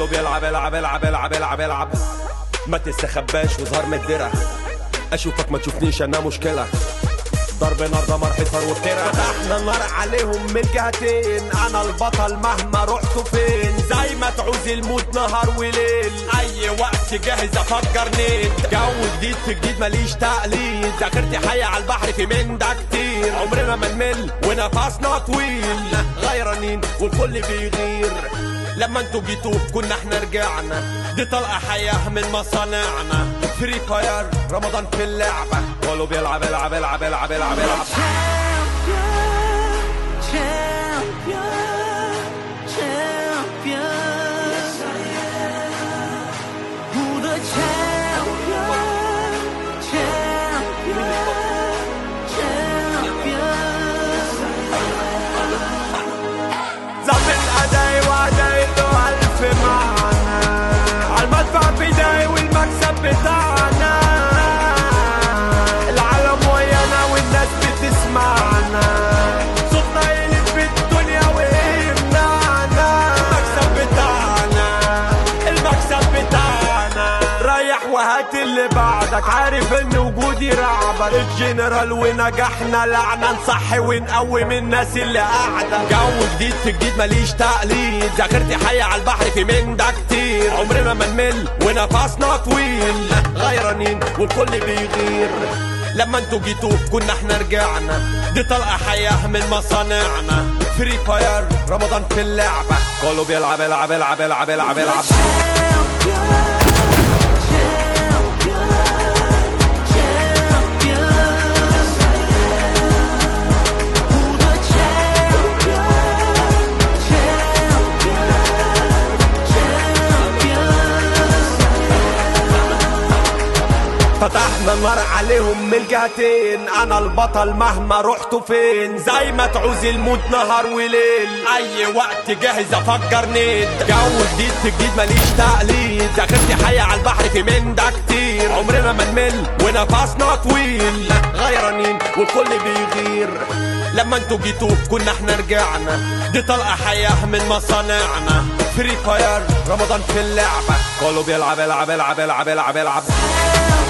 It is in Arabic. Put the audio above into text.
كله بيلعب العب العب العب العب العب. ما تستخباش وظهر من الدرع، اشوفك ما تشوفنيش انا مشكلة. ضرب نار دمر حصار وبترع، فتحنا النار عليهم من جهتين. انا البطل مهما رحتوا فين، زي ما تعوز الموت نهار وليل. اي وقت جاهز افجر نيت، جو جديد في جديد ماليش تقليد. ذاكرتي حية على البحر في من ده كتير، عمرنا ما نمل ونفسنا طويل. غيرانين والكل بيغير، لما انتوا جيتوا كنا احنا رجعنا. دي طلقة حياة من مصانعنا، فري فاير رمضان في اللعبة. كله بيلعب العب العب العب العب العب. زعم الأداي وأداي له ألف معنى، عالمدفع بداي والمكسب بتاعنا. العالم ويانا والناس بتسمعنا، صوتنا يلف الدنيا ويمنعنا. المكسب بتاعنا المكسب بتاعنا. ريح وهات اللي بعدك، عارف ان وجودي رعبك. الجنرال ونجحنا لعنة، نصحي ونقوم الناس اللي قاعدة. جو جديد في جديد ماليش تقليد، ذاكرتي حية على البحر في من ده كتير. عمرنا ما نمل ونفسنا طويل. غيرانين والكل بيغير، لما انتوا جيتوا كنا احنا رجعنا. دي طلقة حياة من مصانعنا، فري فاير رمضان في اللعبة. كله بيلعب العب العب العب العب العب. فتحنا النار عليهم من الجهتين. انا البطل مهما رحتوا فين، زي ما تعوز الموت نهار وليل. اي وقت جاهز افجر نيت، جو جديد في جديد ماليش تقليد. ذاكرتي حية على البحر في من ده كتير. عمرنا ما نمل ونفسنا طويل. غيرانين والكل بيغير، لما انتوا جيتوا كنا احنا رجعنا. دي طلقة حياة من مصانعنا، فري فاير رمضان في اللعبة. كله بيلعب العب العب العب العب العب.